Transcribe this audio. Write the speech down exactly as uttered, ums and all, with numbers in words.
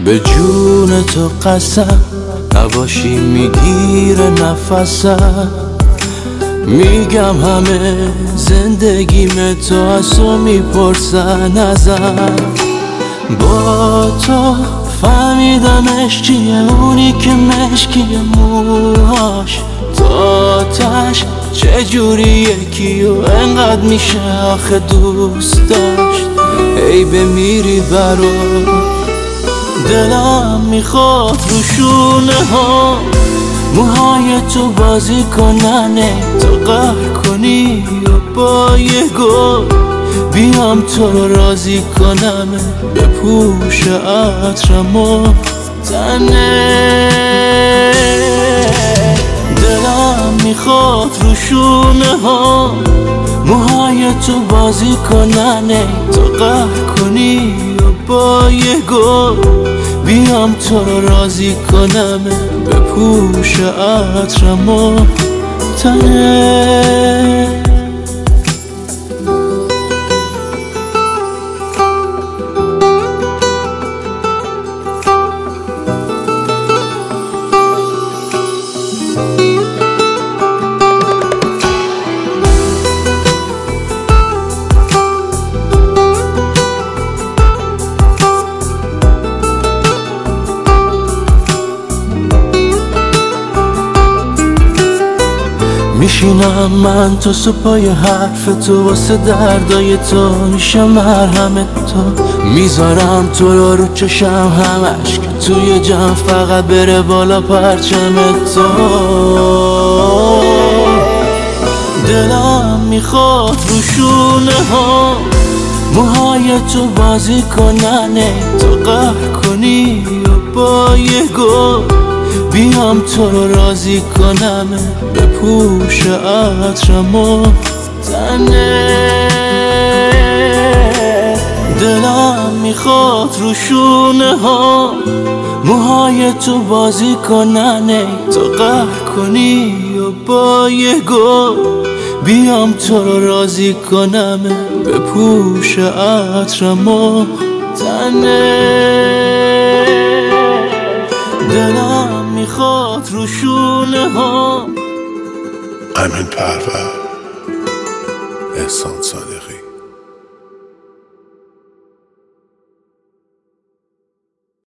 به جون تو قسم نباشی میگیره نفسم. میگم همه زندگیم تو از تو میپرسن ازم. با تو فهمیدمش چیه اونی که مشکیه موهاش تاتش چجوری یکیو انقدر میشه آخه دوست داشت. ای بمیری برات دلم میخواد رو شونه ها موهای تو بازی کننه تو قهر کنی و با یه گل بیام تو رو راضی کنم به پوش عطرم و تنه. دلم میخواد رو شونه ها موهای تو بازی کننه تو قهر کنی و با یه گل بیام تو رو راضی کنم به پوش عطرم و تنه. میشینم من تو سپای حرف تو واسه دردای تو میشم مرهم تو. میذارم تو رو رو چشم همش که توی جمع فقط بره بالا پرچم تو. دلم میخواد رو شونه ها موهای تو بازی کننه تو قهر کنی و با یه گل بیام تو رو راضی کنم به پوش عطرم و تنه. دلم میخواد رو شونه ها موهای تو بازی کننه تو قهر کنی و با یه گل بیام تو رو راضی کنم به پوش عطرم و تنه. دلم میخواد رو شونه ها. امین پرور، احسان صادقی.